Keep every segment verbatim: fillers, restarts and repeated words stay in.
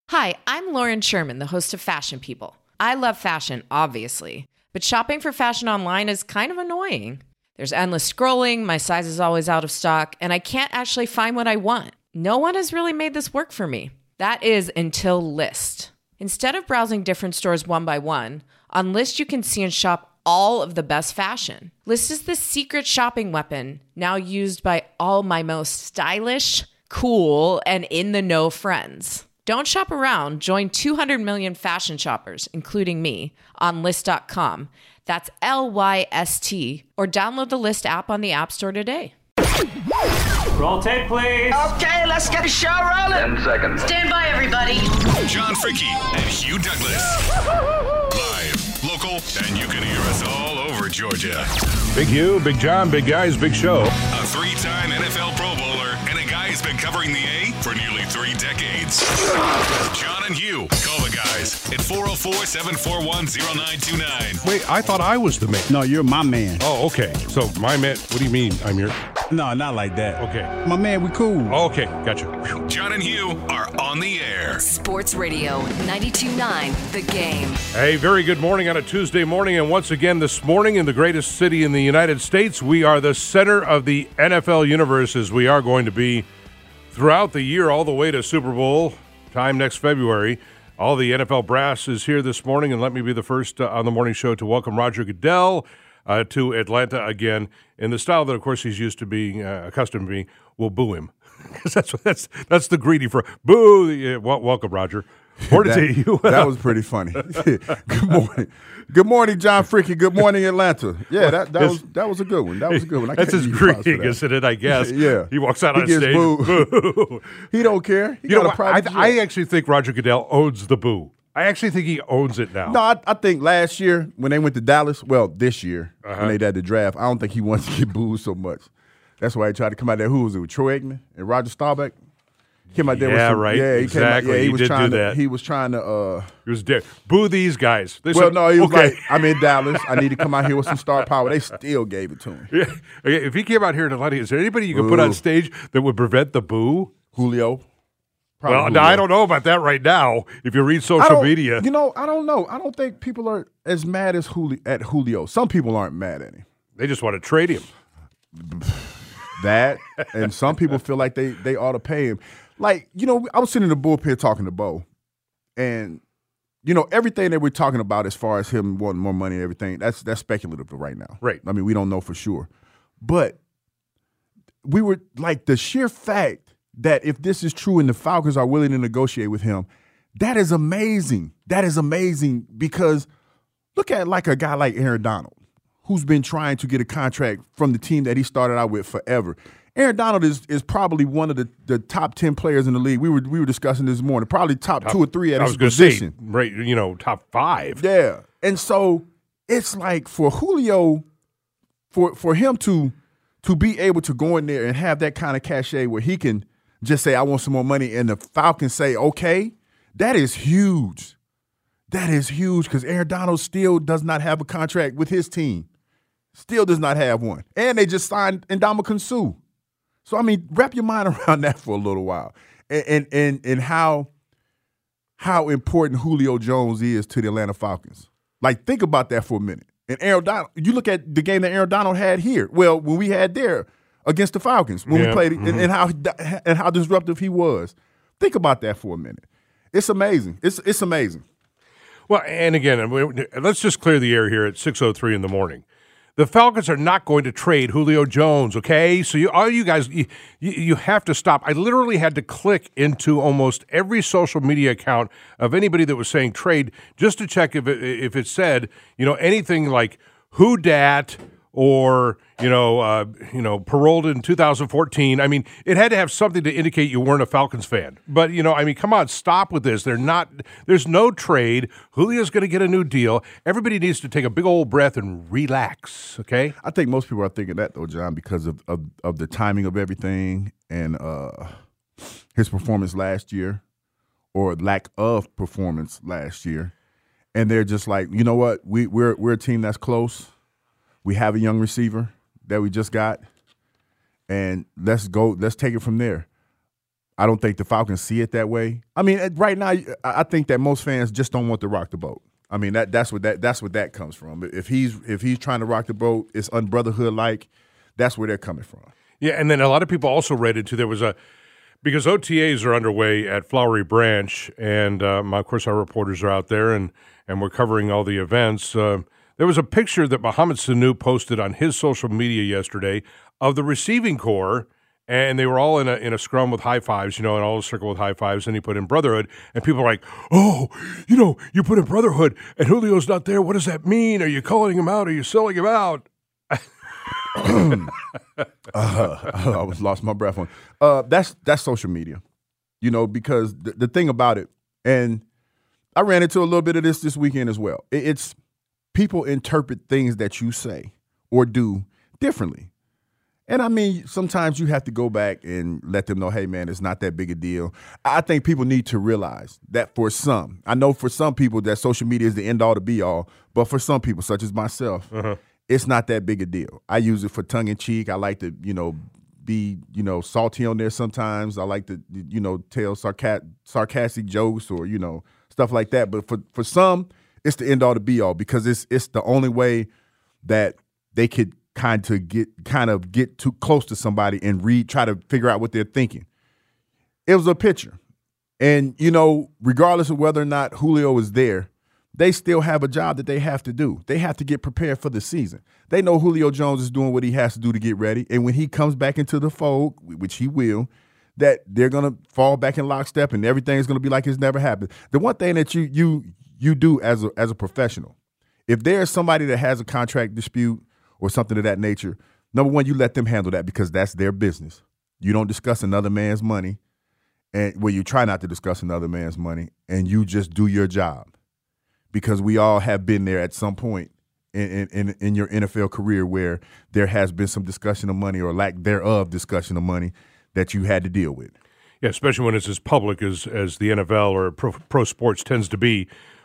Hi, I'm Lauren Sherman, the host of Fashion People. I love fashion, obviously, but shopping for fashion online is kind of annoying. There's endless scrolling, my size is always out of stock, and I can't actually find what I want. No one has really made this work for me. That is until Lyst. Instead of browsing different stores one by one, on Lyst you can see and shop all of the best fashion. Lyst is the secret shopping weapon, now used by all my most stylish, cool, and in-the-know friends. Don't shop around. Join two hundred million fashion shoppers, including me, on Lyst dot com. That's L Y S T. Or download the Lyst app on the App Store today. Roll tape, please. Okay, let's get the show rolling. Ten seconds. Stand by, everybody. John Fricky and Hugh Douglas. Live, local, and you can hear us all over Georgia. Big Hugh, Big John, big guys, big show. A three-time N F L Pro Bowler and a guy who's been covering the A for nearly three decades. John and Hugh. Call the guys at four oh four, seven four one, oh nine two nine. Wait, I thought I was the man. No, you're my man. Oh, okay. So my man, what do you mean I'm your? No, not like that. Okay. My man, we cool. Oh, okay, gotcha. John and Hugh are on the air. Sports Radio ninety-two point nine, The Game. Hey, very good morning on a Tuesday morning. And once again, this morning in the greatest city in the United States, we are the center of the N F L universe, as we are going to be throughout the year, all the way to Super Bowl time next February. All the N F L brass is here this morning, and let me be the first uh, on the morning show to welcome Roger Goodell uh, to Atlanta again in the style that, of course, he's used to being uh, accustomed to being. We'll boo him because that's that's that's the greedy for boo. Yeah, well, welcome, Roger. Morning that, to you. That was pretty funny. Good morning. Good morning, John Fricky. Good morning, Atlanta. Yeah, that, that was that was a good one. That was a good one. I That's his can't give you props for greeting, that. isn't it? I guess. Yeah. He walks out He on gets stage. booed. Boo. He don't care. He You got know a what? private I, jet. I actually think Roger Goodell owns the boo. I actually think he owns it now. No, I, I think last year when they went to Dallas, well, this year Uh-huh. when they had the draft, I don't think he wants to get booed so much. That's why he tried to come out there. Who was it? With Troy Aikman and Roger Staubach. He came out there Yeah, with some, right. Yeah, he Exactly. Came out, yeah, he, He was did trying do to. that. He was trying to. Uh, He was dead. Boo these guys. They well, said, no, he was okay. like, I'm in Dallas. I need to come out here with some star power. They still gave it to him. Yeah. Okay, if he came out here in Atlanta, is there anybody you could put on Boo. stage that would prevent the boo? Julio. Probably Well, Julio. now, I don't know about that right now. If you read I social don't- media, You know, I don't know. I don't think people are as mad as Julio, at Julio. Some people aren't mad at him. they just want to trade him. That, and some people feel like they they ought to pay him. Like, you know, I was sitting in the bullpen talking to Bo, and, you know, everything that we're talking about as far as him wanting more money and everything, that's that's speculative right now. Right. I mean, we don't know for sure. But we were, like, the sheer fact that if this is true and the Falcons are willing to negotiate with him, that is amazing. That is amazing because look at, like, a guy like Aaron Donald, who's been trying to get a contract from the team that he started out with forever. Aaron Donald is is probably one of the, the top ten players in the league. We were we were discussing this morning. Probably top, top two or three at I his was going to position. say, right, you know, top five. Yeah. And so it's like for Julio, for for him to to be able to go in there and have that kind of cachet where he can just say, I want some more money, and the Falcons say, okay, that is huge. That is huge because Aaron Donald still does not have a contract with his team. Still does not have one. And they just signed Ndamukong Suh. So, I mean, wrap your mind around that for a little while and and and, and how, how important Julio Jones is to the Atlanta Falcons. Like, think about that for a minute. And Aaron Donald, you look at the game that Aaron Donald had here. Well, when we had there against the Falcons, when Yeah. we played, Mm-hmm. and, and how and how disruptive he was. Think about that for a minute. It's amazing. It's it's amazing. Well, and again, we- let's just clear the air here at six oh three in the morning. The Falcons are not going to trade Julio Jones, okay? So you, all you guys, you, you have to stop. I literally had to click into almost every social media account of anybody that was saying trade just to check if it, if it said, you know, anything like who dat or, you know, uh, you know, paroled in two thousand fourteen. I mean, it had to have something to indicate you weren't a Falcons fan. But, you know, I mean, come on, stop with this. They're not, there's no trade. Julio's going to get a new deal. Everybody needs to take a big old breath and relax, okay? I think most people are thinking that, though, John, because of, of, of the timing of everything and uh, his performance last year or lack of performance last year. And they're just like, you know what, we, we're we're a team that's close. We have a young receiver that we just got, and let's go. Let's take it from there. I don't think the Falcons see it that way. I mean, right now, I think that most fans just don't want to rock the boat. I mean, that that's what that that's what that comes from. If he's if he's trying to rock the boat, it's unbrotherhood like. That's where they're coming from. Yeah, and then a lot of people also read into there was a because O T As are underway at Flowery Branch, and um, of course our reporters are out there, and and we're covering all the events. Uh, there was a picture that Mohamed Sanu posted on his social media yesterday of the receiving corps. And they were all in a in a scrum with high fives, you know, and all a circle with high fives, and he put in brotherhood. And people are like, oh, you know, you put in brotherhood, and Julio's not there. What does that mean? Are you calling him out? Are you selling him out? uh, I was lost my breath on. Uh, that's that's social media, you know, because the, the thing about it, and I ran into a little bit of this this weekend as well. It, it's people interpret things that you say or do differently. And I mean, sometimes you have to go back and let them know, hey, man, it's not that big a deal. I think people need to realize that for some, I know for some people that social media is the end all to be all, but for some people, such as myself, uh-huh. it's not that big a deal. I use it for tongue in cheek. I like to, you know, be, you know, salty on there sometimes. I like to, you know, tell sarcastic, sarcastic jokes or, you know, stuff like that. But for, for some, it's the end all to be all because it's it's the only way that they could kind of get kind of get too close to somebody and read, try to figure out what they're thinking. It was a picture. And, you know, regardless of whether or not Julio is there, they still have a job that they have to do. They have to get prepared for the season. They know Julio Jones is doing what he has to do to get ready. And when he comes back into the fold, which he will, that they're going to fall back in lockstep and everything's going to be like it's never happened. The one thing that you you you do as a, as a professional, if there's somebody that has a contract dispute or something of that nature, number one, you let them handle that because that's their business. You don't discuss another man's money, and well, you try not to discuss another man's money, and you just do your job. Because we all have been there at some point in, in, in your N F L career where there has been some discussion of money or lack thereof discussion of money that you had to deal with. Yeah, especially when it's as public as, as the N F L or pro, pro sports tends to be.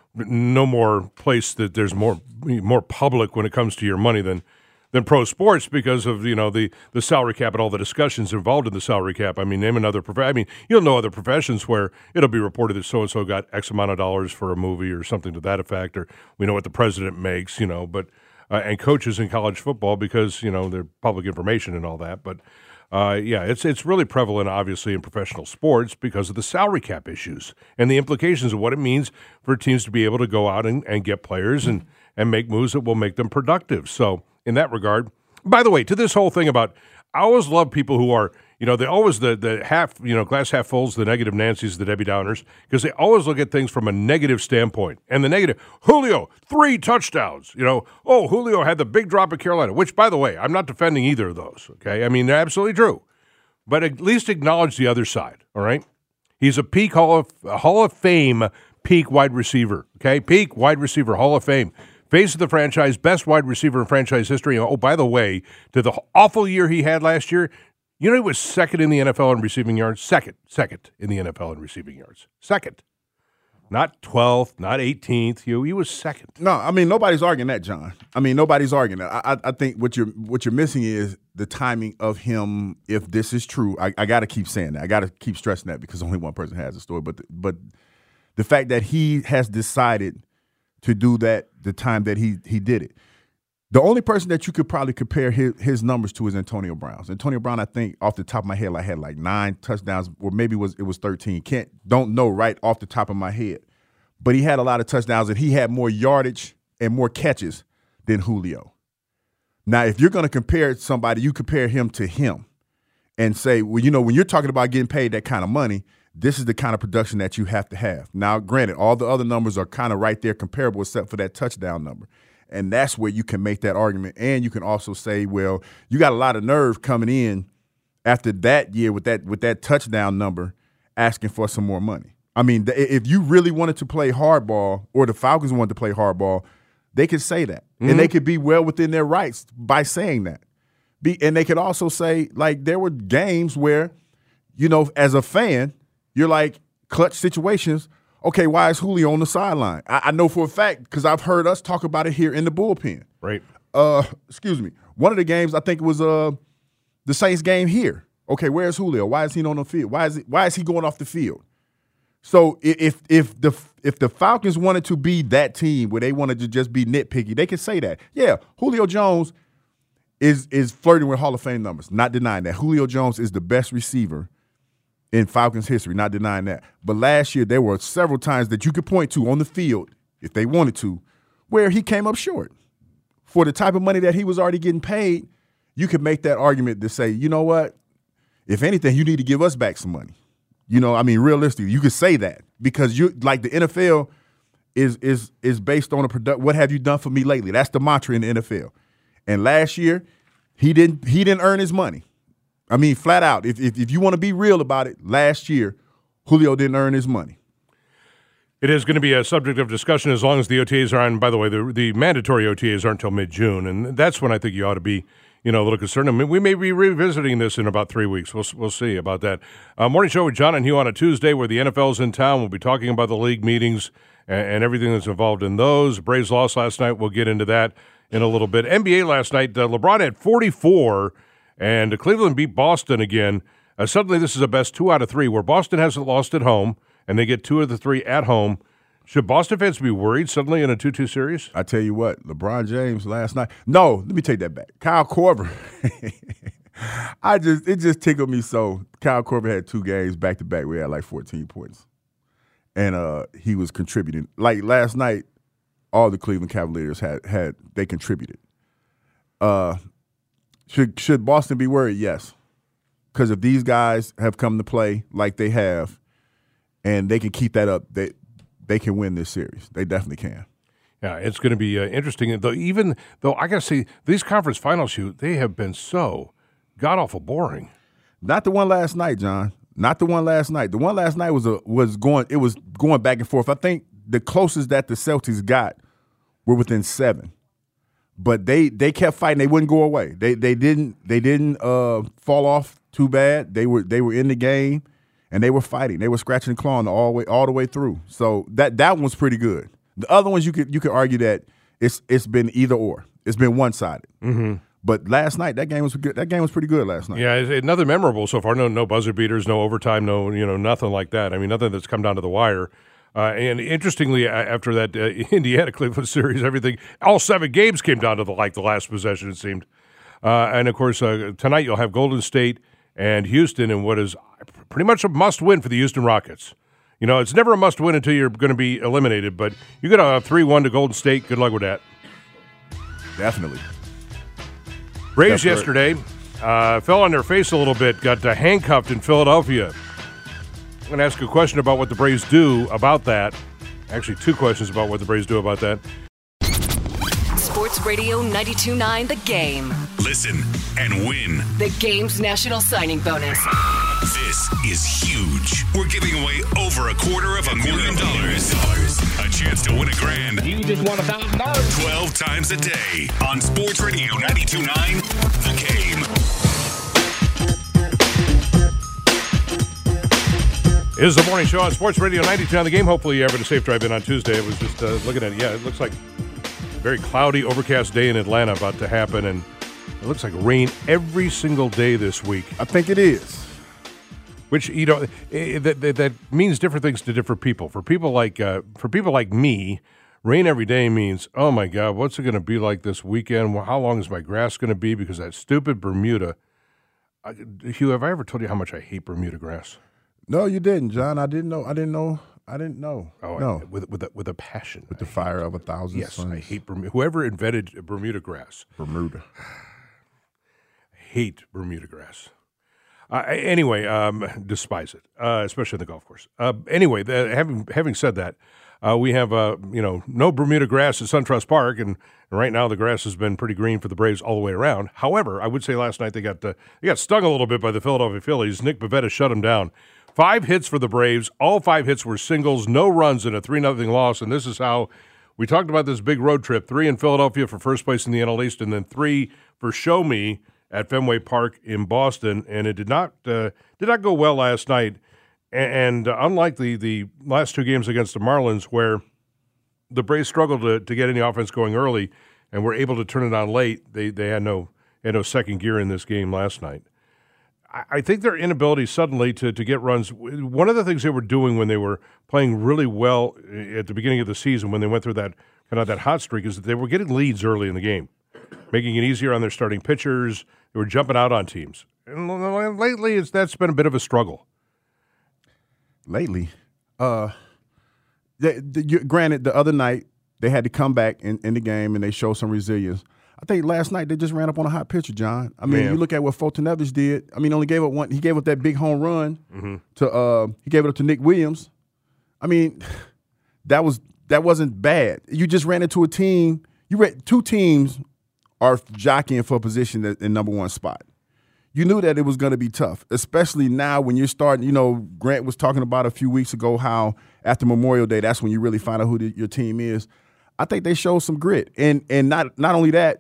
No more place that there's more more public when it comes to your money than than pro sports because of, you know, the, the salary cap and all the discussions involved in the salary cap. I mean, name another prof- I mean, you'll know other professions where it'll be reported that so-and-so got X amount of dollars for a movie or something to that effect, or we know what the president makes, you know, but uh, and coaches in college football because, you know, they're public information and all that. But, uh, yeah, it's it's really prevalent, obviously, in professional sports because of the salary cap issues and the implications of what it means for teams to be able to go out and, and get players and, and make moves that will make them productive. So, in that regard, by the way, to this whole thing about, I always love people who are, you know, they always the the half, you know, glass half fulls, the negative Nancys, the Debbie Downers, because they always look at things from a negative standpoint. And the negative, Julio, three touchdowns, you know, oh, Julio had the big drop at Carolina, which, by the way, I'm not defending either of those, okay? I mean, they're absolutely true. But at least acknowledge the other side, all right? He's a peak Hall of, a Hall of Fame peak wide receiver, okay? Peak wide receiver, Hall of Fame. Face of the franchise, best wide receiver in franchise history. Oh, by the way, to the awful year he had last year, you know he was second in the N F L in receiving yards? Second. Second in the N F L in receiving yards. Second. Not twelfth, not eighteenth. He was second. No, I mean, nobody's arguing that, John. I mean, nobody's arguing that. I, I think what you're what you're missing is the timing of him, if this is true. I, I got to keep saying that. I got to keep stressing that because only one person has a story. But the, but the fact that he has decided to do that the time that he he did it. The only person that you could probably compare his, his numbers to is Antonio Brown's. Antonio Brown, I think, off the top of my head, like had like nine touchdowns, or maybe it was it was thirteen. Can't don't know right off the top of my head. But he had a lot of touchdowns, and he had more yardage and more catches than Julio. Now, if you're going to compare somebody, you compare him to him and say, well, you know, when you're talking about getting paid that kind of money, this is the kind of production that you have to have. Now, granted, all the other numbers are kind of right there comparable except for that touchdown number. And that's where you can make that argument. And you can also say, well, you got a lot of nerve coming in after that year with that with that touchdown number asking for some more money. I mean, if you really wanted to play hardball or the Falcons wanted to play hardball, they could say that. Mm-hmm. And they could be well within their rights by saying that. Be, and they could also say, like, there were games where, you know, as a fan, you're like, clutch situations, okay, why is Julio on the sideline? I, I know for a fact because I've heard us talk about it here in the bullpen. Right. Uh, excuse me. One of the games, I think it was uh, the Saints game here. Okay, where's Julio? Why is he not on the field? Why is it, why is he going off the field? So if if the if the Falcons wanted to be that team where they wanted to just be nitpicky, they could say that. Yeah, Julio Jones is is flirting with Hall of Fame numbers. Not denying that. Julio Jones is the best receiver in Falcons history. Not denying that. But last year there were several times that you could point to on the field, if they wanted to, where he came up short. For the type of money that he was already getting paid, you could make that argument to say, you know what? If anything, you need to give us back some money. You know, I mean, realistically, you could say that because you like the N F L is is is based on a product. What have you done for me lately? That's the mantra in the N F L. And last year, he didn't he didn't earn his money. I mean, flat out. If if, if you want to be real about it, last year, Julio didn't earn his money. It is going to be a subject of discussion as long as the O T As are on. By the way, the the mandatory O T As aren't until mid-June, and that's when I think you ought to be, you know, a little concerned. I mean, we may be revisiting this in about three weeks. We'll we'll see about that. Uh, morning show with John and Hugh on a Tuesday where the N F L's in town. We'll be talking about the league meetings and, and everything that's involved in those. Braves lost last night. We'll get into that in a little bit. N B A last night, uh, LeBron had forty-four, and Cleveland beat Boston again. Uh, suddenly, this is a best two out of three where Boston hasn't lost at home, and they get two of the three at home. Should Boston fans be worried suddenly in a two two series? I tell you what, LeBron James last night. No, let me take that back. Kyle Korver. I just it just tickled me so. Kyle Korver had two games back to back where he had like fourteen points, and uh, he was contributing. Like last night, all the Cleveland Cavaliers had had they contributed. Uh, should should Boston be worried? Yes, because if these guys have come to play like they have, and they can keep that up, they. They can win this series. They definitely can. Yeah, it's going to be uh, interesting. Though, even though I got to say, these conference finals, shoot, they have been so god awful boring. Not the one last night, John. Not the one last night. The one last night was a was going. It was going back and forth. I think the closest that the Celtics got were within seven, but they they kept fighting. They wouldn't go away. They they didn't they didn't uh, fall off too bad. They were they were in the game. And they were fighting. They were scratching and clawing all the way all the way through. So that that one was pretty good. The other ones you could you could argue that it's it's been either or. It's been one sided. Mm-hmm. But last night that game was good. That game was pretty good last night. Yeah, it's, it's nothing memorable so far. No no buzzer beaters, no overtime, no you know nothing like that. I mean nothing that's come down to the wire. Uh, and interestingly, after that uh, Indiana Cleveland series, everything all seven games came down to the like the last possession. It seemed. Uh, and of course uh, tonight you'll have Golden State and Houston in what is pretty much a must-win for the Houston Rockets. You know, it's never a must-win until you're going to be eliminated, but you got a three one to Golden State. Good luck with that. Definitely. Braves That's yesterday uh, fell on their face a little bit, got uh, handcuffed in Philadelphia. I'm going to ask a question about what the Braves do about that. Actually, two questions about what the Braves do about that. Sports Radio ninety-two point nine The Game. Listen and win. The Game's national signing bonus. This is huge. We're giving away over a quarter of a million dollars. A chance to win a grand. You just won a thousand dollars. twelve times a day on Sports Radio ninety-two point nine The Game. It is the morning show on Sports Radio ninety-two point nine The Game. Hopefully you're having a safe drive in on Tuesday. I was just uh, looking at it. Yeah, it looks like very cloudy, overcast day in Atlanta about to happen, and it looks like rain every single day this week. I think it is. Which, you know, that, that, that means different things to different people. For people like uh, for people like me, rain every day means, oh my God, what's it going to be like this weekend? Well, how long is my grass going to be? Because that stupid Bermuda. I, Hugh, have I ever told you how much I hate Bermuda grass? No, you didn't, John. I didn't know. I didn't know. I didn't know. Oh, no. I, with with a, with a passion. With the fire of a thousand yes, suns. I hate Bermuda. Whoever invented Bermuda grass. Bermuda. Hate Bermuda grass. Uh, anyway, um, despise it, uh, especially in the golf course. Uh, anyway, the, having having said that, uh, we have uh, you know no Bermuda grass at SunTrust Park, and right now the grass has been pretty green for the Braves all the way around. However, I would say last night they got uh, they got stung a little bit by the Philadelphia Phillies. Nick Pivetta shut them down. Five hits for the Braves. All five hits were singles, no runs in a three nothing loss, and this is how we talked about this big road trip. Three in Philadelphia for first place in the N L East, and then three for Show Me at Fenway Park in Boston, and it did not uh, did not go well last night. And, and uh, unlike the, the last two games against the Marlins, where the Braves struggled to, to get any offense going early and were able to turn it on late, they they had no had no second gear in this game last night. I, I think their inability suddenly to, to get runs, one of the things they were doing when they were playing really well at the beginning of the season, when they went through that kind of that hot streak, is that they were getting leads early in the game, making it easier on their starting pitchers. They were jumping out on teams. And lately, it's, that's been a bit of a struggle. Lately? Uh, they, the, you, granted, the other night, they had to come back in, in the game, and they showed some resilience. I think last night they just ran up on a hot pitcher, John. I mean, Man. you look at what Fulton did. I mean, only gave up one. He gave up that big home run Mm-hmm. to. Uh, he gave it up to Nick Williams. I mean, that was that wasn't bad. You just ran into a team. You ran, two teams are jockeying for a position in number one spot. You knew that it was going to be tough, especially now when you're starting. You know, Grant was talking about a few weeks ago how after Memorial Day, that's when you really find out who the, your team is. I think they showed some grit, and and not not only that.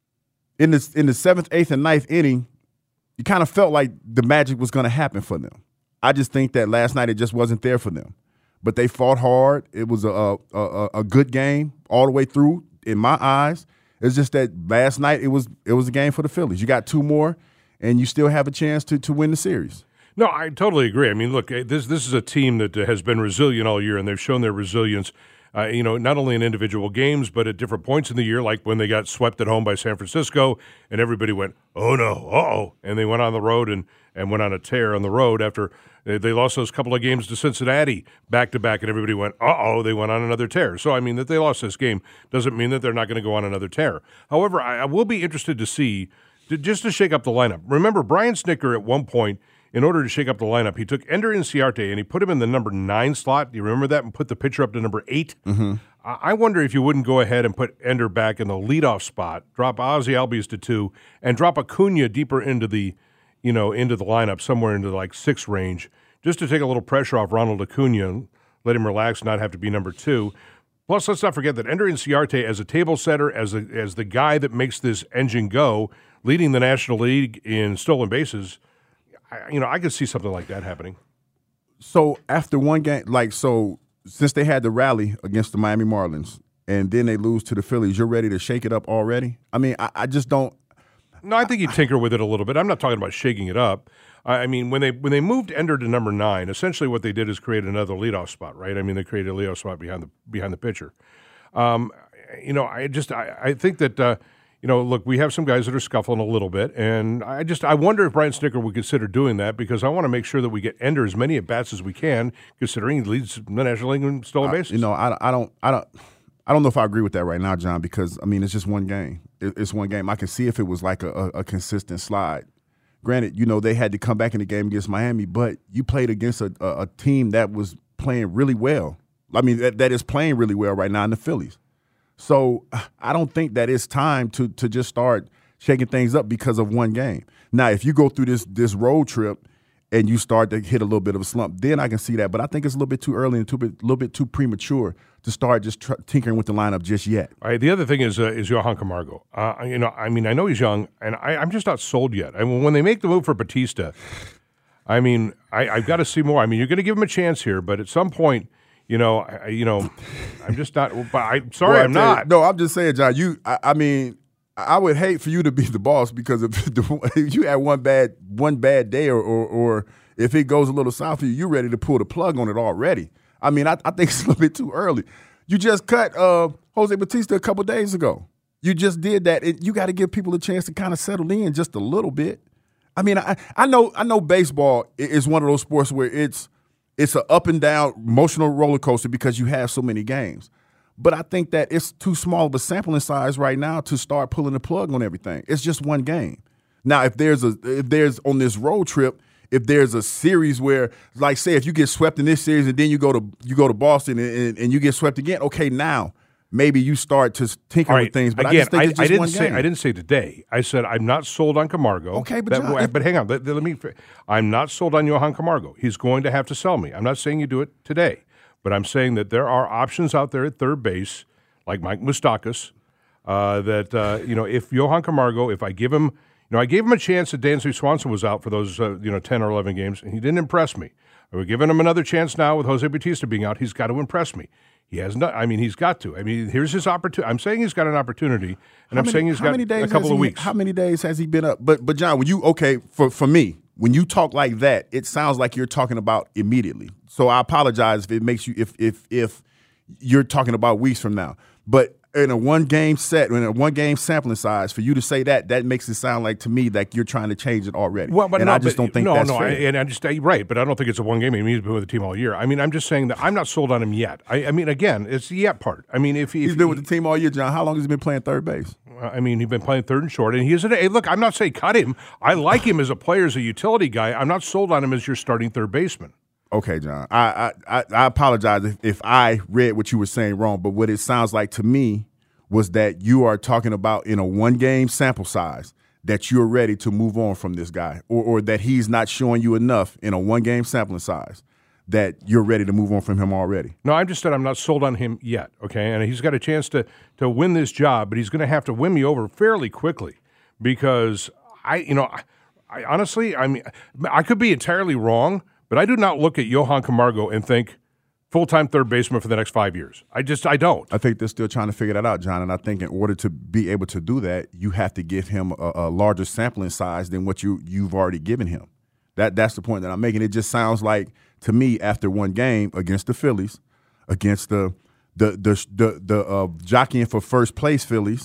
In the, in the seventh, eighth, and ninth inning, you kind of felt like the magic was going to happen for them. I just think that last night it just wasn't there for them. But they fought hard. It was a a, a good game all the way through, in my eyes. It's just that last night it was it was a game for the Phillies. You got two more, and you still have a chance to to win the series. No, I totally agree. I mean, look, this this is a team that has been resilient all year, and they've shown their resilience. Uh, you know, not only in individual games, but at different points in the year, like when they got swept at home by San Francisco, and everybody went, "Oh no, uh-oh," and they went on the road and, and went on a tear on the road after they lost those couple of games to Cincinnati back to back, and everybody went, "Uh-oh," they went on another tear. So, I mean, that they lost this game doesn't mean that they're not going to go on another tear. However, I, I will be interested to see, to, just to shake up the lineup. Remember, Brian Snitker at one point, in order to shake up the lineup, he took Ender Inciarte and he put him in the number nine slot. Do you remember that? And put the pitcher up to number eight. Mm-hmm. I wonder if you wouldn't go ahead and put Ender back in the leadoff spot, drop Ozzie Albies to two, and drop Acuna deeper into the, you know, into the lineup, somewhere into like six range, just to take a little pressure off Ronald Acuna, let him relax, not have to be number two. Plus, let's not forget that Ender Inciarte, as a table setter, as a, as the guy that makes this engine go, leading the National League in stolen bases. You know, I could see something like that happening. So after one game, like, so since they had the rally against the Miami Marlins and then they lose to the Phillies, you're ready to shake it up already? I mean, I, I just don't. No, I think you tinker with it a little bit. I'm not talking about shaking it up. I mean, when they when they moved Ender to number nine, essentially what they did is create another leadoff spot, right? I mean, they created a leadoff spot behind the behind the pitcher. Um, you know, I just I, I think that. Uh, You know, look, we have some guys that are scuffling a little bit, and I just I wonder if Brian Snitker would consider doing that because I want to make sure that we get Ender as many at bats as we can, considering he leads the National League in stolen bases. You know, I, I don't I don't I don't know if I agree with that right now, John, because I mean it's just one game. It, it's one game. I can see if it was like a, a, a consistent slide. Granted, you know they had to come back in the game against Miami, but you played against a, a, a team that was playing really well. I mean that, that is playing really well right now in the Phillies. So I don't think that it's time to to just start shaking things up because of one game. Now, if you go through this this road trip and you start to hit a little bit of a slump, then I can see that. But I think it's a little bit too early and a little bit too premature to start just tr- tinkering with the lineup just yet. All right. The other thing is uh, is Johan Camargo. Uh, you know, I mean, I know he's young, and I, I'm just not sold yet. I mean, when they make the move for Batista, I mean, I, I've got to see more. I mean, you're going to give him a chance here, but at some point. You know, I, you know, I'm just not. I'm sorry, Boy, I'm not. You, no, I'm just saying, John. You, I, I mean, I would hate for you to be the boss because if, the, if you had one bad one bad day, or, or or if it goes a little south for you, you're ready to pull the plug on it already. I mean, I, I think it's a little bit too early. You just cut uh, Jose Batista a couple days ago. You just did that. It, you got to give people a chance to kind of settle in just a little bit. I mean, I, I know I know baseball is one of those sports where it's. It's an up and down emotional roller coaster because you have so many games. But I think that it's too small of a sampling size right now to start pulling the plug on everything. It's just one game. Now, if there's a if there's on this road trip, if there's a series where, like, say, if you get swept in this series and then you go to you go to Boston and, and, and you get swept again, okay, now maybe you start to tinker right. with things. But Again, I just think it's just I didn't one say game. I didn't say today. I said I'm not sold on Camargo. Okay, but that, John, if, but hang on. Let, let me. I'm not sold on Johan Camargo. He's going to have to sell me. I'm not saying you do it today, but I'm saying that there are options out there at third base, like Mike Moustakas, uh, that uh, you know, if Johan Camargo, if I give him, you know, I gave him a chance that Dansby Swanson was out for those uh, you know ten or eleven games, and he didn't impress me. We're giving him another chance now with Jose Bautista being out. He's got to impress me. He has not. I mean, he's got to. I mean, here's his opportunity. I'm saying he's got an opportunity, and how I'm many, saying he's how got many days a couple he, of weeks. How many days has he been up? But but John, when you okay for for me, when you talk like that, it sounds like you're talking about immediately. So I apologize if it makes you if if if you're talking about weeks from now. But in a one game set, in a one game sampling size, for you to say that, that makes it sound like to me like you're trying to change it already. Well, but and no, I just but, don't think no, that's no, fair. I, and I just right, but I don't think it's a one game. I mean, he's been with the team all year. I mean, I'm just saying that I'm not sold on him yet. I, I mean, again, it's the yet part. I mean, if, if he's been with the team all year, John, how long has he been playing third base? I mean, he's been playing third and short, and he is. A, hey, look, I'm not saying cut him. I like him as a player, as a utility guy. I'm not sold on him as your starting third baseman. Okay, John. I I, I apologize if, if I read what you were saying wrong, but what it sounds like to me was that you are talking about in a one-game sample size that you're ready to move on from this guy, or, or that he's not showing you enough in a one-game sampling size that you're ready to move on from him already. No, I'm just saying I'm not sold on him yet, okay? And he's got a chance to to win this job, but he's going to have to win me over fairly quickly because I, you know, I, I honestly, I mean, I could be entirely wrong, but I do not look at Johan Camargo and think full-time third baseman for the next five years. I just, I don't. I think they're still trying to figure that out, John, and I think in order to be able to do that, you have to give him a, a larger sampling size than what you, you've already given him. That That's the point that I'm making. It just sounds like, to me, after one game against the Phillies, against the the the the, the uh, jockeying for first place Phillies,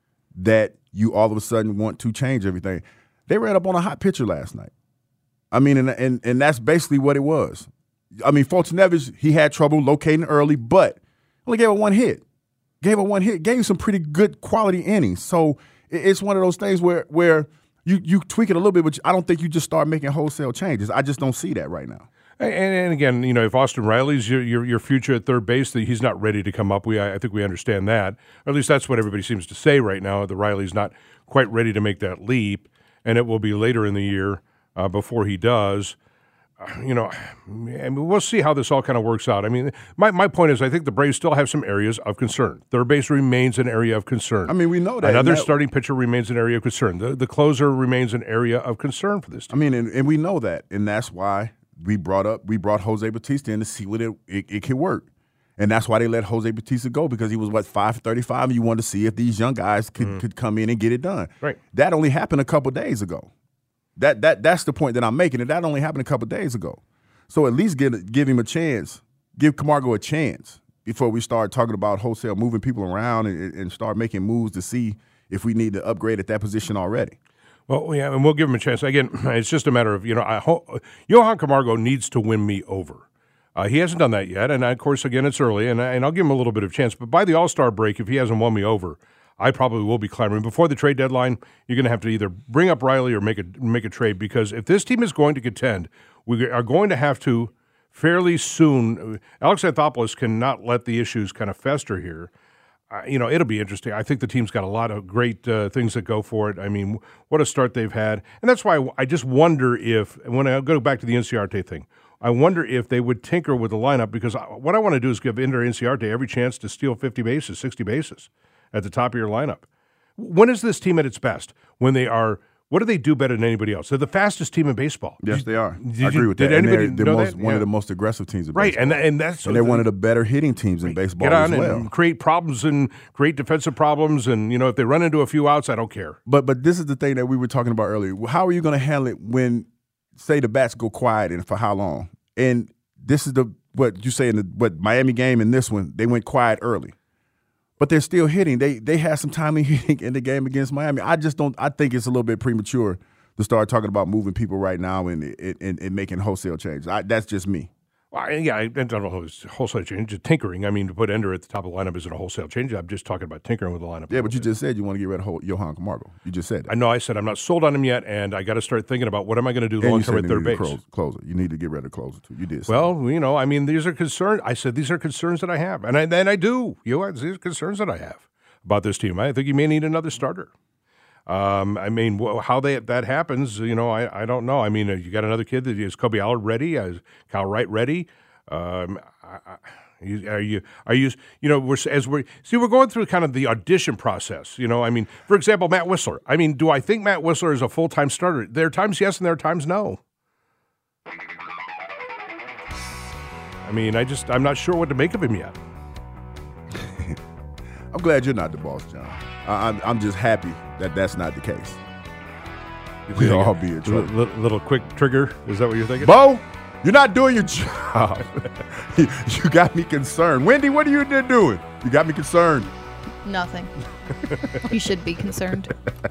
that you all of a sudden want to change everything. They ran up on a hot pitcher last night. I mean, and and, and that's basically what it was. I mean, Fulton Evans, he had trouble locating early, but only gave her one hit. Gave her one hit, gave you some pretty good quality innings. So it's one of those things where where you, you tweak it a little bit, but I don't think you just start making wholesale changes. I just don't see that right now. And, and again, you know, if Austin Riley's your, your your future at third base, he's not ready to come up. We I think we understand that. Or at least that's what everybody seems to say right now. The Riley's not quite ready to make that leap, and it will be later in the year uh, before he does. Uh, you know, I mean, we'll see how this all kind of works out. I mean, my, my point is I think the Braves still have some areas of concern. Third base remains an area of concern. I mean, we know that. Another that, starting pitcher remains an area of concern. The, the closer remains an area of concern for this team. I mean, and, and we know that, and that's why we brought up we brought Jose Bautista in to see what it, it, it could work. And that's why they let Jose Bautista go, because he was, what, five for thirty-five, and you wanted to see if these young guys could, mm. could come in and get it done. Right. That only happened a couple days ago. That that That's the point that I'm making, and that only happened a couple days ago. So at least give, give him a chance, give Camargo a chance before we start talking about wholesale moving people around and, and start making moves to see if we need to upgrade at that position already. Well, yeah, and we'll give him a chance. Again, it's just a matter of, you know, I ho- Johan Camargo needs to win me over. Uh, he hasn't done that yet, and of course, again, it's early, and, and I'll give him a little bit of chance. But by the All-Star break, if he hasn't won me over, I probably will be clamoring. Before the trade deadline, you're going to have to either bring up Riley or make a make a trade, because if this team is going to contend, we are going to have to fairly soon. Alex Anthopoulos cannot let the issues kind of fester here. Uh, you know, it'll be interesting. I think the team's got a lot of great uh, things that go for it. I mean, what a start they've had. And that's why I just wonder if, when I go back to the Inciarte thing, I wonder if they would tinker with the lineup, because what I want to do is give Ender Inciarte every chance to steal fifty bases, sixty bases at the top of your lineup. When is this team at its best? When they are, what do they do better than anybody else? They're the fastest team in baseball. Yes, did, they are. Did I agree you, with did that. Anybody and they're, know they're most, that? one Yeah. of the most aggressive teams in right, baseball. and and that's and they're the, one of the better hitting teams in baseball get on as well. And create problems and create defensive problems, and you know, if they run into a few outs, I don't care. But but this is the thing that we were talking about earlier. How are you going to handle it when, say, the bats go quiet, and for how long? And this is the what you say in the what Miami game and this one, they went quiet early. But they're still hitting. They they had some timely hitting in the game against Miami. I just don't. I think it's a little bit premature to start talking about moving people right now and and, and making wholesale changes. I, that's just me. Well, yeah, I don't know if it's wholesale change. Just tinkering. I mean, to put Ender at the top of the lineup isn't a wholesale change. I'm just talking about tinkering with the lineup. Yeah, but you just said you want to get rid of Johan Camargo. You just said that. I know. I said I'm not sold on him yet, and I got to start thinking about what am I going to do long term at third base. Close, closer. You need to get rid of closer too. You did. Well, that. you know, I mean, these are concerns. I said these are concerns that I have, and I and I do. You know, these are concerns that I have about this team. I think you may need another starter. Um, I mean, how they, that happens, you know, I, I don't know. I mean, you got another kid that is Kobe Allard ready? Is Kyle Wright ready? Um, I, I, are you are you you know we're as we're see we're going through kind of the audition process. You know, I mean, for example, Matt Whistler. I mean, do I think Matt Whistler is a full time starter? There are times yes, and there are times no. I mean, I just I'm not sure what to make of him yet. I'm glad you're not the boss, John. I, I'm I'm just happy that that's not the case. You We'd think all a be in li- trouble. li- little quick trigger. Is that what you're thinking? Bo, you're not doing your job. you got me concerned. Wendy, what are you there doing? You got me concerned. Nothing. You should be concerned.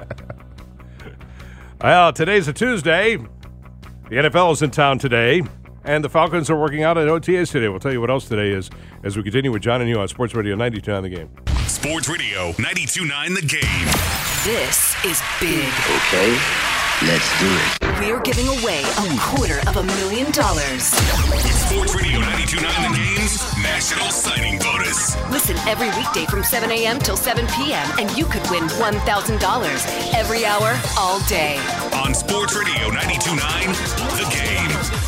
Well, today's a Tuesday. The N F L is in town today, and the Falcons are working out at O T As today. We'll tell you what else today is as we continue with John and you on Sports Radio ninety-two on the Game. Sports Radio ninety-two point nine The Game. This is big. Okay, let's do it. We're giving away a quarter of a million dollars. It's Sports Radio ninety-two point nine The Game's National Signing Bonus. Listen every weekday from seven a.m. till seven p.m. and you could win one thousand dollars every hour, all day. On Sports Radio ninety-two point nine The Game.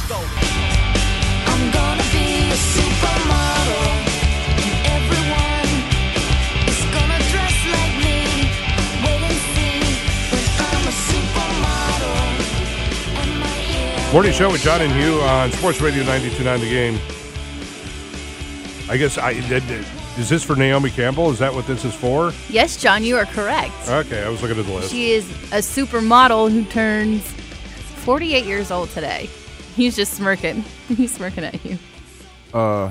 I'm gonna be a supermodel. Everyone is gonna dress like me. Wait and see when I'm a supermodel. And my ear. Morning show with John and Hugh on Sports Radio ninety-two point nine The Game. I guess I is this for Naomi Campbell? Is that what this is for? Yes, John, you are correct. Okay, I was looking at the list. She is a supermodel who turns forty-eight years old today. He's just smirking. He's smirking at you. Uh,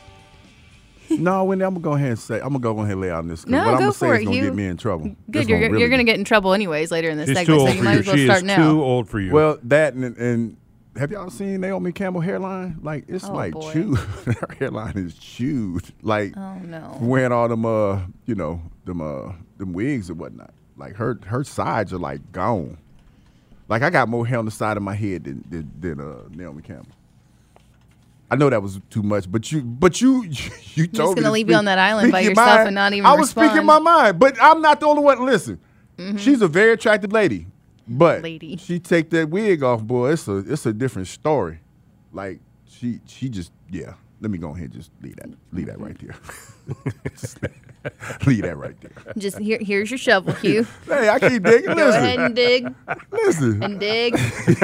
no, Wendy, I'm gonna go ahead and say I'm gonna go ahead and lay out on this. 'cause No, what I'm go gonna for say it, is gonna Hugh. get me in trouble. This Good, you're, gonna really you're going to get- get in trouble anyways later in this She's too segment, so old you for might you. as well She start is now. too old for you. Well, that and, and have y'all seen Naomi Campbell hairline? Like it's Oh, like boy. chewed. Her hairline is chewed. Like Oh, no. wearing all them uh you know them uh them wigs and whatnot. Like her her sides are like gone. Like I got more hair on the side of my head than than, than uh, Naomi Campbell. I know that was too much, but you but you you You're told just me gonna to leave you speak- on that island by speak your yourself mind. and not even I was speaking respond. my mind, but I'm not the only one. Listen, Mm-hmm. she's a very attractive lady, but Lady. she take that wig off, boy. It's a it's a different story. Like she she just yeah. Let me go ahead and just leave that leave that right there. Just leave that right there. Just here, here's your shovel, Hugh. Hey, I keep digging. Go Listen, ahead and dig listen. and dig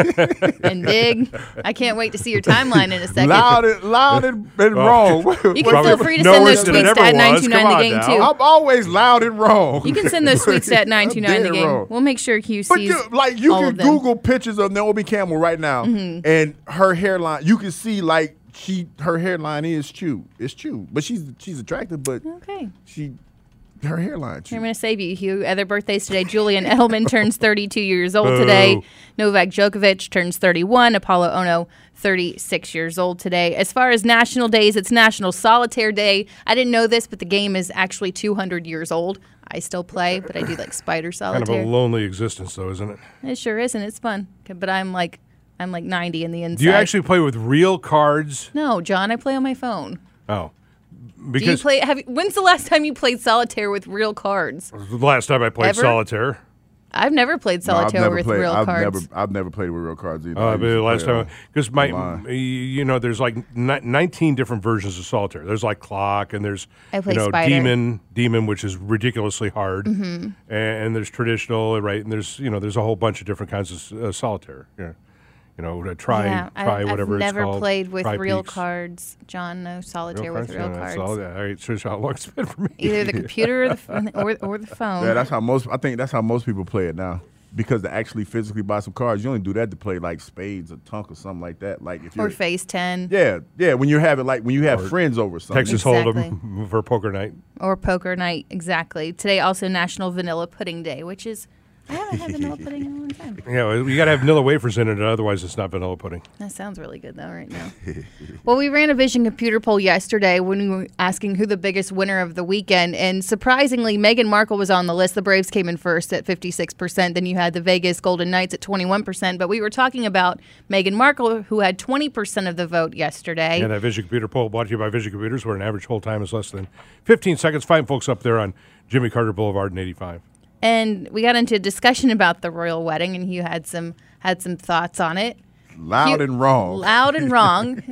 and dig. I can't wait to see your timeline in a second. Loud and loud and, and Oh. wrong. You can Probably feel free to no send worse those than it tweets to ever at was. nine two nine Come The on Game, now. too. I'm always loud and wrong. You can send those tweets to at nine two nine The I'm dead Game. wrong. We'll make sure Hugh But sees you, like you all can of them. Mm-hmm. Google pictures of Naomi Campbell right now, and her hairline. You can see like she her hairline is chewed. It's chewed, but she's she's attractive. But Okay. she her hairline chewed. I'm going to save you, Hugh. Other birthdays today. Julian Edelman turns thirty-two years old today. Boo. Novak Djokovic turns thirty-one. Apollo Ono, thirty-six years old today. As far as national days, it's National Solitaire Day. I didn't know this, but the game is actually two hundred years old. I still play, but I do like Spider Kind Solitaire. of a lonely existence, though, isn't it? It sure is, and it's fun. Okay, but I'm like, I'm like ninety in the inside. Do you actually play with real cards? No, John. I play on my phone. Oh, Do you because play? Have you, when's the last time you played solitaire with real cards? the last time I played Ever? solitaire. I've never played No, I've solitaire never with played, real I've cards. Never, I've never played with real cards either. Uh, I but used the to last play time, on- because my, online. you know, there's like ni- nineteen different versions of solitaire. There's like clock, and there's I play you know Spider. demon, demon, which is ridiculously hard, Mm-hmm. and, and there's traditional, right? And there's you know there's a whole bunch of different kinds of uh, solitaire. Yeah, you know, to try yeah, try I, whatever I've it's never called. puld with Try real Peaks. cards, John. No solitaire Real with real Yeah, cards. that's all- yeah, all right, so how long it's been for me. Either the computer or the, f- or, or the phone. Yeah, that's how most. I think that's how most people play it now. Because to actually physically buy some cards, you only do that to play like spades or tunk or something like that. Like if you're or Phase ten. yeah, yeah. When you're having like when you have Or friends over or something. Texas Exactly. Hold'em for poker night. Or poker night, exactly. Today also National Vanilla Pudding Day, which is, I haven't had vanilla pudding in a long time. Yeah, well, you got to have vanilla wafers in it, otherwise it's not vanilla pudding. That sounds really good, though, right now. Well, we ran a Vision computer poll yesterday when we were asking who the biggest winner of the weekend. And surprisingly, Meghan Markle was on the list. The Braves came in first at fifty-six percent. Then you had the Vegas Golden Knights at twenty-one percent. But we were talking about Meghan Markle, who had twenty percent of the vote yesterday. Yeah, that Vision Computer poll brought to you by Vision Computers, where an average hold time is less than fifteen seconds. Find folks up there on Jimmy Carter Boulevard in eighty-five. And we got into a discussion about the royal wedding, and you had some had some thoughts on it. Loud You- and wrong. Loud and wrong.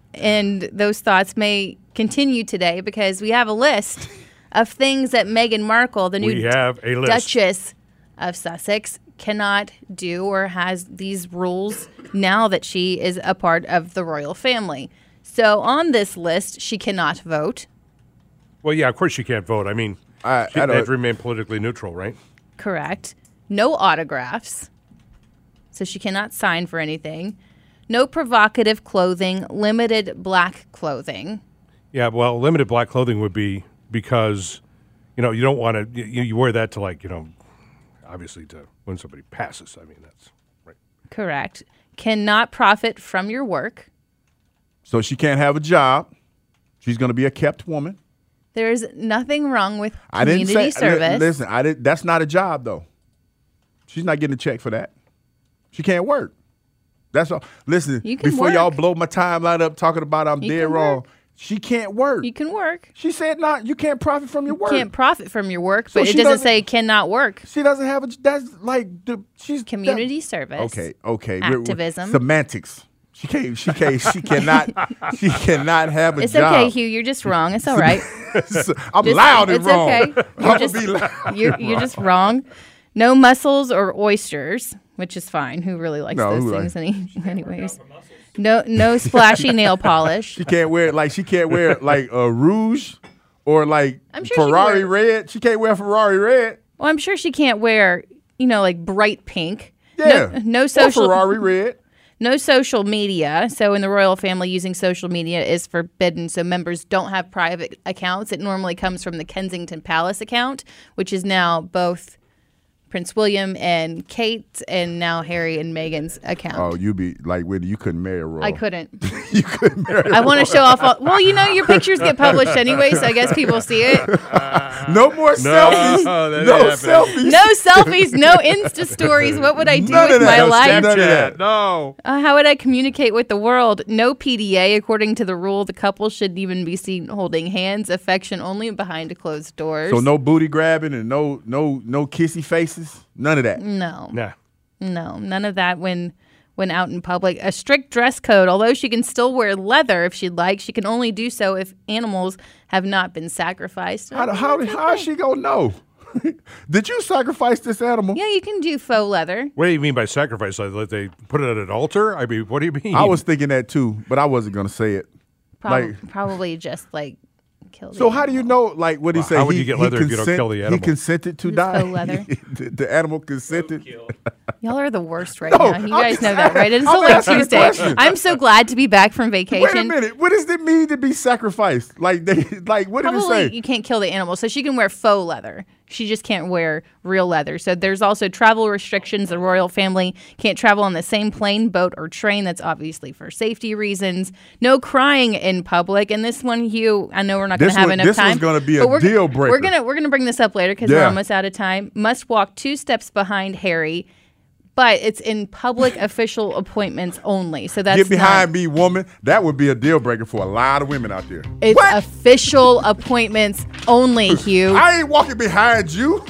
And those thoughts may continue today because we have a list of things that Meghan Markle, the new We have a list. Duchess of Sussex, cannot do or has these rules now that she is a part of the royal family. So on this list, she cannot vote. Well, yeah, of course she can't vote. I mean, I- she I don't- had to remain politically neutral, right? Correct. No autographs. so she cannot sign for anything. No provocative clothing, limited black clothing. Yeah, well, limited black clothing would be because, you know, you don't want to, you, you wear that to, like, you know, obviously to when somebody passes. I mean, that's right. Correct. Cannot profit from your work. So she can't have a job. She's going to be a kept woman. There is nothing wrong with I didn't community say, service. li- Listen, I did. That's not a job, though. She's not getting a check for that. She can't work. That's all. Listen, You can before work. y'all blow my timeline up talking about I'm You dead can wrong, work. she can't work. You can work. She said not. You can't profit from your work. Can't profit from your work, So but it she doesn't doesn't- say cannot work. She doesn't have a. That's like the, she's Community that- service. Okay, okay. We're- we're- Activism. Semantics. She can't. She can't. She cannot. She cannot have a It's job. okay, Hugh. You're just wrong. It's all right. I'm Just- loud and it's wrong. okay. I'm You're gonna just, be loud. you're, you're just wrong. No mussels or oysters, which is fine. Who really likes No, those who things any, anyways? No, no splashy nail polish. She can't wear like she can't wear like a rouge or like I'm sure she can Ferrari wear- red. She can't wear Ferrari red. Well, I'm sure she can't wear, you know, like bright pink. Yeah. No, no Or social Ferrari red. No social media. So in the royal family, using social media is forbidden. So members don't have private accounts. It normally comes from the Kensington Palace account, which is now both Prince William and Kate, and now Harry and Meghan's account. Oh, you be like Whitney. You couldn't marry a royal. I couldn't. You couldn't marry. I want to show off all. Well, you know, your pictures get published anyway, so I guess people see it. No more selfies. that No ain't selfies. No selfies, no Insta stories. What would I do None of with that. my No life? None of that. No. Uh, how would I communicate with the world? No P D A. According to the rule, the couple shouldn't even be seen holding hands. Affection only behind closed doors. So no booty grabbing and no no no kissy faces. None of that. No. Nah. No, none of that when when out in public. A strict dress code, although she can still wear leather if she'd like. She can only do so if animals have not been sacrificed. How how how is she gonna know? Did you sacrifice this animal? Yeah, you can do faux leather. What do you mean by sacrifice? Like, like they put it at an altar? I mean, what do you mean? I was thinking that too, but I wasn't gonna say it. Prob- Like- probably just like kill the So how do you know? Like what he Well, say? how would he, you get he leather if you don't kill the He animal? consented to It's die. faux leather. the, the animal consented. Y'all are the worst right No, now. You I'm guys just- know that, right? It's I'm only asking a Tuesday. question. I'm so glad to be back from Wait a vacation. minute. What does it mean to be sacrificed? Like they like what did it Probably say? you can't kill the animal, so she can wear faux leather. She just can't wear real leather. So there's also travel restrictions. The royal family can't travel on the same plane, boat, or train. That's obviously for safety reasons. No crying in public. And this one, Hugh, I know we're not going This to have one- enough this time. one's gonna be a but we're- deal breaker. We're gonna we're gonna bring this up later because we're Yeah. almost out of time. Must walk two steps behind Harry. But it's in public official appointments only. So that's Get behind not, me, woman. That would be a deal breaker for a lot of women out there. It's official appointments only, Hugh. I ain't walking behind you.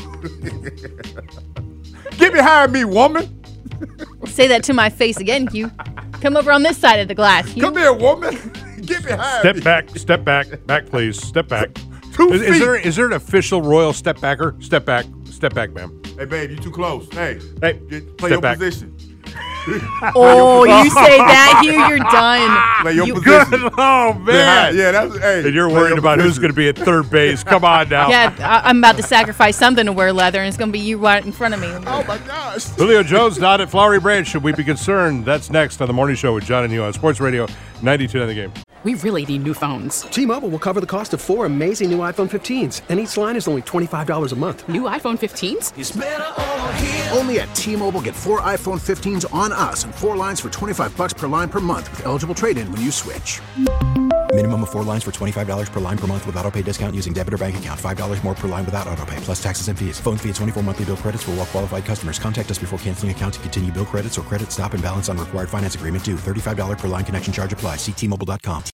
Get behind me, woman. Say that to my face again, Hugh. Come over on this side of the glass, Hugh. Come here, woman. Get behind Step me. back, step back, back, please. Step back. Two Is, is feet. there is there an official royal step backer? Step back, step back, ma'am. Hey, babe, you too close. Hey, Hey, get, play step your back. position. Oh, you say that, Hugh, you're done. Play your You- Good. position. Oh man. Behind- Yeah, that's hey. And you're play worried your about who's position. going to be at third base. Come on now. Yeah, I- I'm about to sacrifice something to wear leather, and it's going to be you right in front of me. Oh my gosh. Julio Jones not at Flowery Branch. Should we be concerned? That's next on the morning show with John and you on Sports Radio ninety-two on the Game. We really need new phones. T-Mobile will cover the cost of four amazing new iPhone fifteens, and each line is only twenty-five dollars a month. New iPhone fifteens? Only at T-Mobile, get four iPhone fifteens on us and four lines for twenty-five bucks per line per month with eligible trade-in when you switch. Minimum of four lines for twenty-five dollars per line per month with autopay discount using debit or bank account. five dollars more per line without autopay, plus taxes and fees. Phone fee at twenty-four monthly bill credits for well-qualified customers. Contact us before canceling account to continue bill credits or credit stop and balance on required finance agreement due. thirty-five dollars per line connection charge applies. See T Mobile dot com.